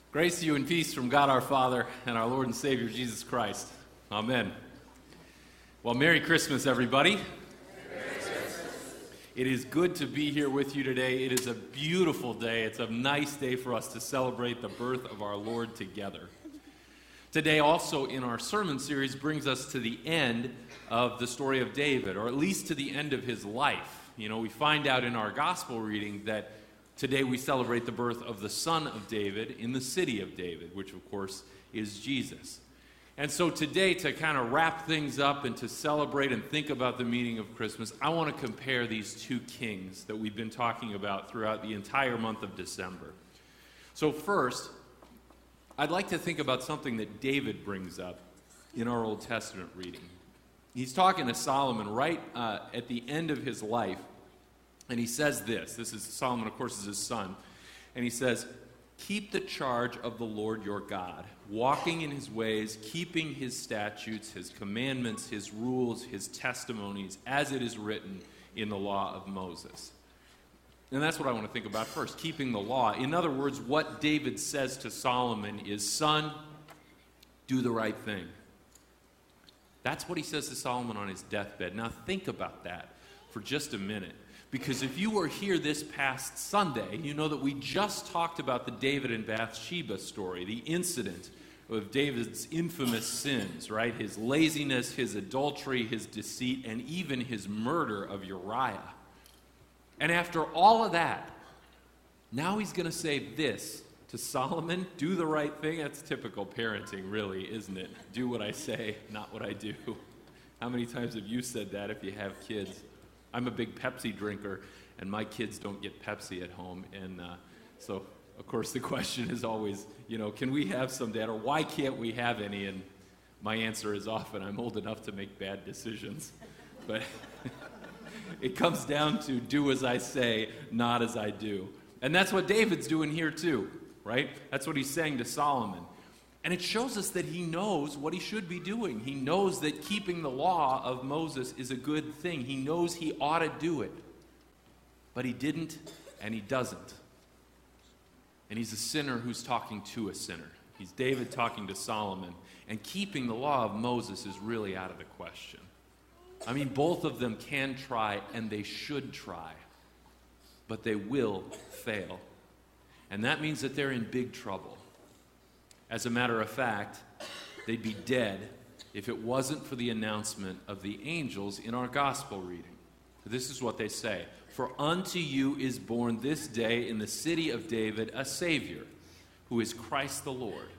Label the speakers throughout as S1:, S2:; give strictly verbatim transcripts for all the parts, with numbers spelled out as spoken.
S1: Grace to you and peace from God our Father and our Lord and Savior Jesus Christ. Amen. Well, Merry Christmas, everybody.
S2: Merry Christmas.
S1: It is good to be here with you today. It is a beautiful day. It's a nice day for us to celebrate the birth of our Lord together. Today also in our sermon series brings us to the end of the story of David, or at least to the end of his life. You know, we find out in our gospel reading that today we celebrate the birth of the son of David in the city of David, which of course is Jesus. And so today, to kind of wrap things up and to celebrate and think about the meaning of Christmas, I want to compare these two kings that we've been talking about throughout the entire month of December. So first, I'd like to think about something that David brings up in our Old Testament reading. He's talking to Solomon right uh, at the end of his life. And he says this, this is Solomon, of course, is his son, and he says, "Keep the charge of the Lord your God, walking in his ways, keeping his statutes, his commandments, his rules, his testimonies, as it is written in the law of Moses." And that's what I want to think about first, keeping the law. In other words, what David says to Solomon is, son, do the right thing. That's what he says to Solomon on his deathbed. Now think about that for just a minute. Because if you were here this past Sunday, you know that we just talked about the David and Bathsheba story, the incident of David's infamous sins, right? His laziness, his adultery, his deceit, and even his murder of Uriah. And after all of that, now he's going to say this to Solomon, do the right thing. That's typical parenting, really, isn't it? Do what I say, not what I do. How many times have you said that if you have kids? I'm a big Pepsi drinker, and my kids don't get Pepsi at home. And uh, so, of course, the question is always, you know, can we have some, Dad, or why can't we have any? And my answer is often, I'm old enough to make bad decisions. But it comes down to do as I say, not as I do. And that's what David's doing here too, right? That's what he's saying to Solomon. And it shows us that he knows what he should be doing. He knows that keeping the law of Moses is a good thing. He knows he ought to do it. But he didn't, and he doesn't. And he's a sinner who's talking to a sinner. He's David talking to Solomon. And keeping the law of Moses is really out of the question. I mean, both of them can try, and they should try. But they will fail. And that means that they're in big trouble. As a matter of fact, they'd be dead if it wasn't for the announcement of the angels in our gospel reading. This is what they say. "For unto you is born this day in the city of David a Savior, who is Christ the Lord."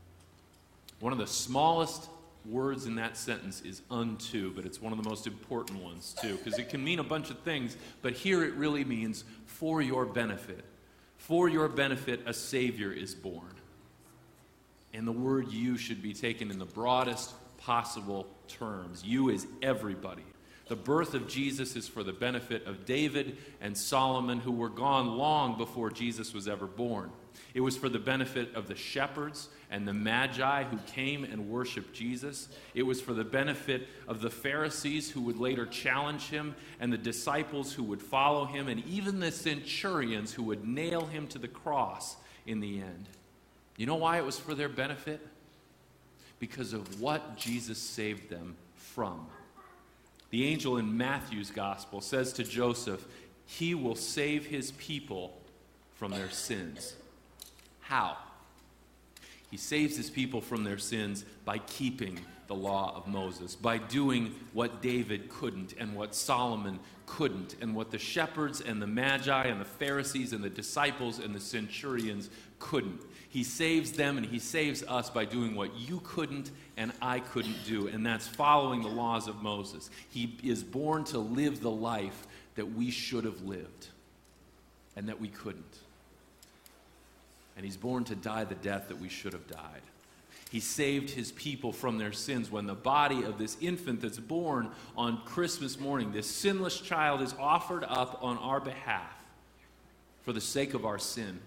S1: One of the smallest words in that sentence is unto, but it's one of the most important ones too, because it can mean a bunch of things, but here it really means for your benefit. For your benefit, a Savior is born. And the word "you" should be taken in the broadest possible terms. You is everybody. The birth of Jesus is for the benefit of David and Solomon, who were gone long before Jesus was ever born. It was for the benefit of the shepherds and the magi who came and worshiped Jesus. It was for the benefit of the Pharisees who would later challenge him, and the disciples who would follow him, and even the centurions who would nail him to the cross in the end. You know why it was for their benefit? Because of what Jesus saved them from. The angel in Matthew's gospel says to Joseph, he will save his people from their sins. How? He saves his people from their sins by keeping the law of Moses, by doing what David couldn't and what Solomon couldn't, and what the shepherds and the magi and the Pharisees and the disciples and the centurions couldn't. He saves them and he saves us by doing what you couldn't and I couldn't do, and that's following the laws of Moses. He is born to live the life that we should have lived and that we couldn't. And he's born to die the death that we should have died. He saved his people from their sins. When the body of this infant that's born on Christmas morning, this sinless child, is offered up on our behalf for the sake of our sin.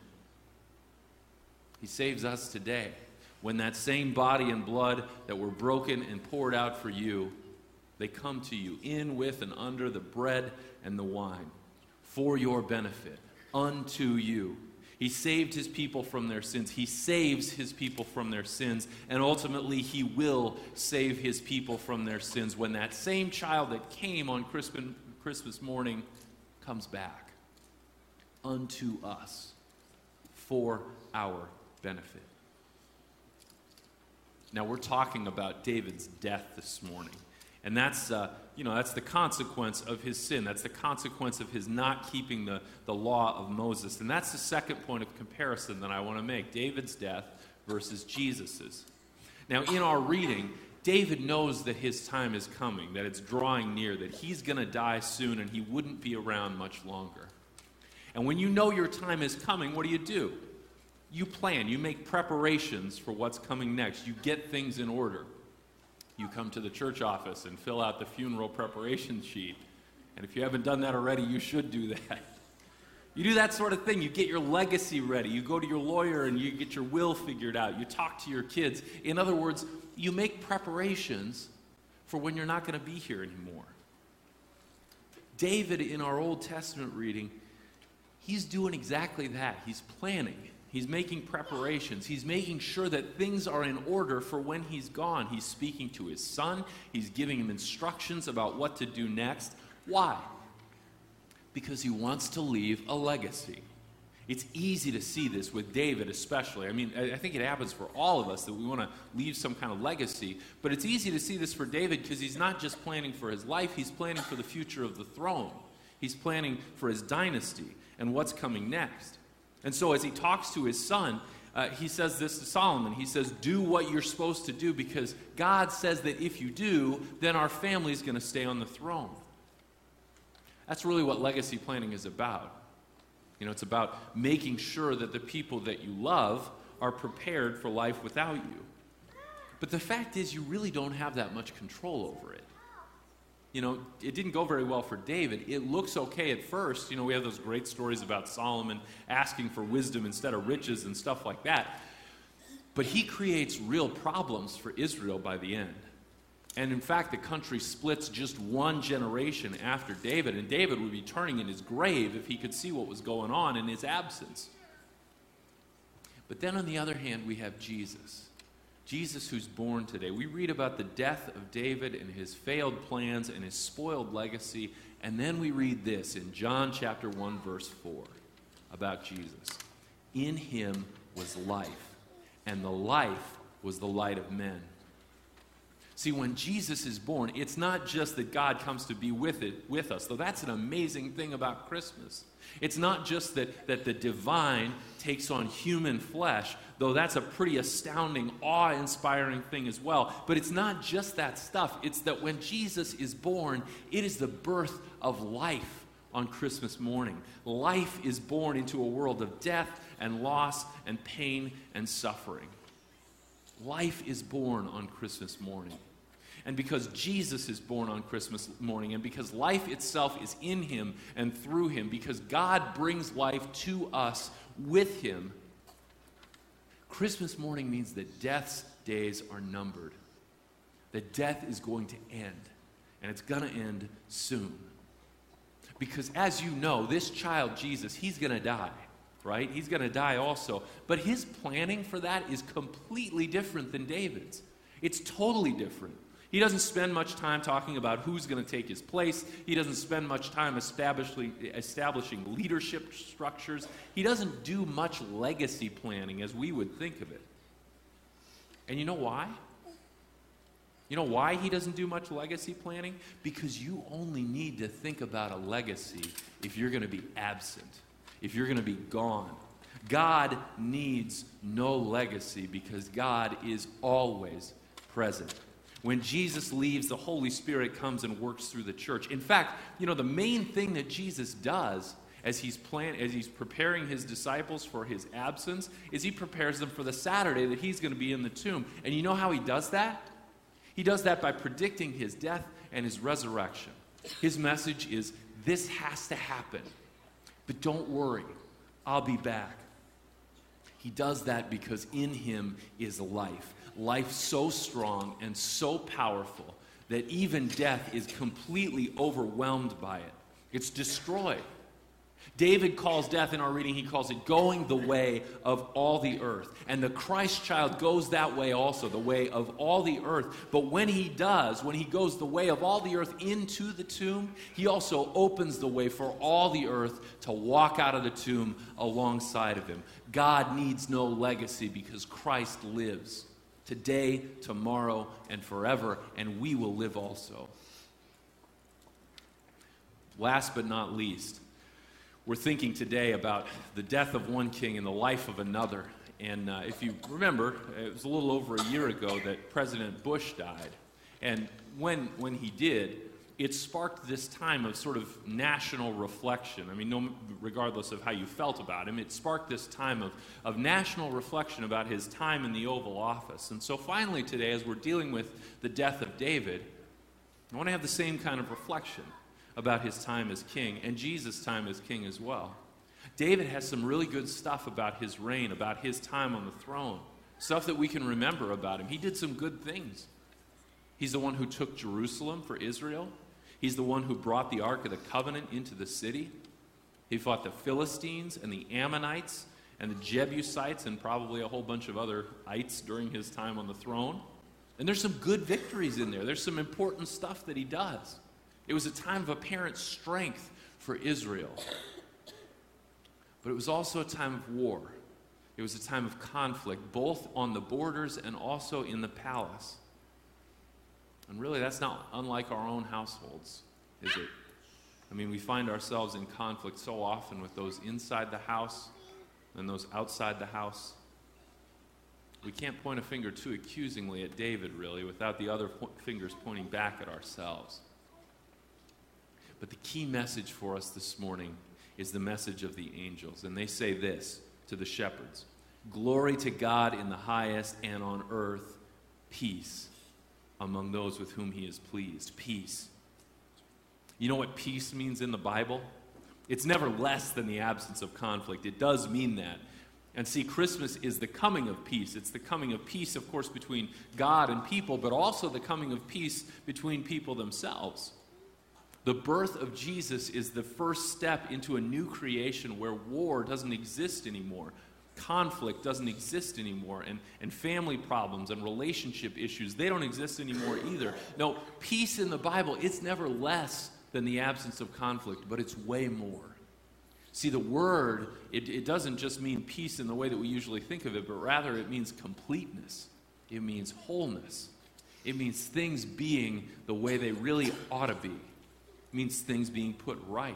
S1: He saves us today when that same body and blood that were broken and poured out for you, they come to you in, with, and under the bread and the wine for your benefit, unto you. He saved his people from their sins. He saves his people from their sins. And ultimately, he will save his people from their sins when that same child that came on Christmas, Christmas morning comes back unto us for our benefit. Now, we're talking about David's death this morning. And that's, uh, you know, that's the consequence of his sin. That's the consequence of his not keeping the, the law of Moses. And that's the second point of comparison that I want to make. David's death versus Jesus's. Now, in our reading, David knows that his time is coming, that it's drawing near, that he's going to die soon and he wouldn't be around much longer. And when you know your time is coming, what do you do? You plan. You make preparations for what's coming next. You get things in order. You come to the church office and fill out the funeral preparation sheet. And if you haven't done that already, you should do that. You do that sort of thing. You get your legacy ready. You go to your lawyer and you get your will figured out. You talk to your kids. In other words, you make preparations for when you're not going to be here anymore. David, in our Old Testament reading, he's doing exactly that. He's planning. He's making preparations. He's making sure that things are in order for when he's gone. He's speaking to his son. He's giving him instructions about what to do next. Why? Because he wants to leave a legacy. It's easy to see this with David especially. I mean, I think it happens for all of us that we want to leave some kind of legacy. But it's easy to see this for David because he's not just planning for his life. He's planning for the future of the throne. He's planning for his dynasty and what's coming next. And so as he talks to his son, uh, he says this to Solomon. He says, do what you're supposed to do because God says that if you do, then our family's going to stay on the throne. That's really what legacy planning is about. You know, it's about making sure that the people that you love are prepared for life without you. But the fact is, you really don't have that much control over it. You know, it didn't go very well for David. It looks okay at first. You know, we have those great stories about Solomon asking for wisdom instead of riches and stuff like that. But he creates real problems for Israel by the end. And in fact, the country splits just one generation after David. And David would be turning in his grave if he could see what was going on in his absence. But then on the other hand, we have Jesus. Jesus who's born today. We read about the death of David and his failed plans and his spoiled legacy. And then we read this in John chapter one, verse four about Jesus. In him was life, and the life was the light of men. See, when Jesus is born, it's not just that God comes to be with it with us, though that's an amazing thing about Christmas. It's not just that, that the divine takes on human flesh, though that's a pretty astounding, awe-inspiring thing as well. But it's not just that stuff. It's that when Jesus is born, it is the birth of life on Christmas morning. Life is born into a world of death and loss and pain and suffering. Life is born on Christmas morning. And because Jesus is born on Christmas morning, and because life itself is in him and through him, because God brings life to us with him, Christmas morning means that death's days are numbered. That death is going to end, and it's going to end soon. Because as you know, this child, Jesus, he's going to die, right? He's going to die also. But his planning for that is completely different than David's. It's totally different. He doesn't spend much time talking about who's going to take his place. He doesn't spend much time establishing, establishing leadership structures. He doesn't do much legacy planning as we would think of it. And you know why? You know why he doesn't do much legacy planning? Because you only need to think about a legacy if you're going to be absent, if you're going to be gone. God needs no legacy because God is always present. When Jesus leaves, the Holy Spirit comes and works through the church. In fact, you know, the main thing that Jesus does as he's plan- as he's preparing his disciples for his absence is he prepares them for the Saturday that he's going to be in the tomb. And you know how he does that? He does that by predicting his death and his resurrection. His message is, this has to happen. But don't worry, I'll be back. He does that because in him is life. Life so strong and so powerful that even death is completely overwhelmed by it. It's destroyed. David calls death, in our reading, he calls it going the way of all the earth. And the Christ child goes that way also, the way of all the earth. But when he does, when he goes the way of all the earth into the tomb, he also opens the way for all the earth to walk out of the tomb alongside of him. God needs no legacy because Christ lives today, tomorrow, and forever, and we will live also. Last but not least, we're thinking today about the death of one king and the life of another. And uh, if you remember, it was a little over a year ago that President Bush died. And when, when he did, it sparked this time of sort of national reflection. I mean, no, regardless of how you felt about him, it sparked this time of, of national reflection about his time in the Oval Office. And so finally today, as we're dealing with the death of David, I want to have the same kind of reflection about his time as king, and Jesus' time as king as well. David has some really good stuff about his reign, about his time on the throne, stuff that we can remember about him. He did some good things. He's the one who took Jerusalem for Israel. He's the one who brought the Ark of the Covenant into the city. He fought the Philistines and the Ammonites and the Jebusites and probably a whole bunch of other ites during his time on the throne. And there's some good victories in there. There's some important stuff that he does. It was a time of apparent strength for Israel. But it was also a time of war. It was a time of conflict, both on the borders and also in the palace. And really, that's not unlike our own households, is it? I mean, we find ourselves in conflict so often with those inside the house and those outside the house. We can't point a finger too accusingly at David, really, without the other po- fingers pointing back at ourselves. But the key message for us this morning is the message of the angels. And they say this to the shepherds: "Glory to God in the highest, and on earth peace among those with whom he is pleased." Peace. You know what peace means in the Bible? It's never less than the absence of conflict. It does mean that. And see, Christmas is the coming of peace. It's the coming of peace, of course, between God and people, but also the coming of peace between people themselves. The birth of Jesus is the first step into a new creation where war doesn't exist anymore. Conflict doesn't exist anymore. And, and family problems and relationship issues, they don't exist anymore either. No, peace in the Bible, it's never less than the absence of conflict, but it's way more. See, the word, it, it doesn't just mean peace in the way that we usually think of it, but rather it means completeness. It means wholeness. It means things being the way they really ought to be. It means things being put right.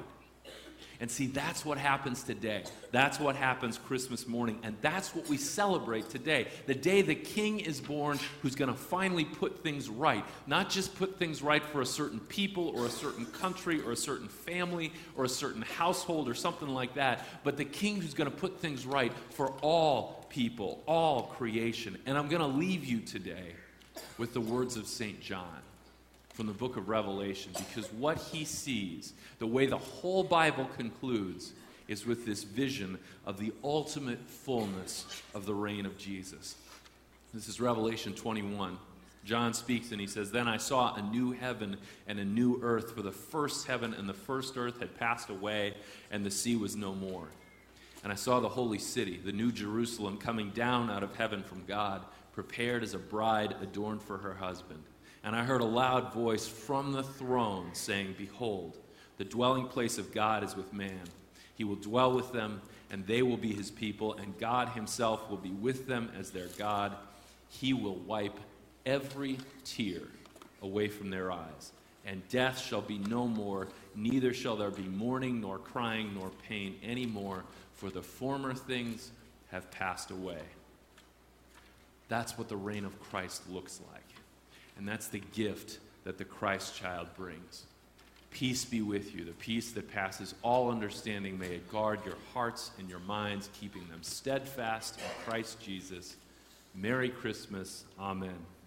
S1: And see, that's what happens today. That's what happens Christmas morning. And that's what we celebrate today. The day the King is born who's going to finally put things right. Not just put things right for a certain people or a certain country or a certain family or a certain household or something like that, but the King who's going to put things right for all people, all creation. And I'm going to leave you today with the words of Saint John from the book of Revelation, because what he sees, the way the whole Bible concludes, is with this vision of the ultimate fullness of the reign of Jesus. This is Revelation twenty-one. John speaks and he says, "Then I saw a new heaven and a new earth, for the first heaven and the first earth had passed away, and the sea was no more. And I saw the holy city, the new Jerusalem, coming down out of heaven from God, prepared as a bride adorned for her husband. And I heard a loud voice from the throne saying, 'Behold, the dwelling place of God is with man. He will dwell with them, and they will be his people, and God himself will be with them as their God. He will wipe every tear away from their eyes, and death shall be no more, neither shall there be mourning, nor crying, nor pain any more, for the former things have passed away.'" That's what the reign of Christ looks like. And that's the gift that the Christ child brings. Peace be with you, the peace that passes all understanding. May it guard your hearts and your minds, keeping them steadfast in Christ Jesus. Merry Christmas. Amen.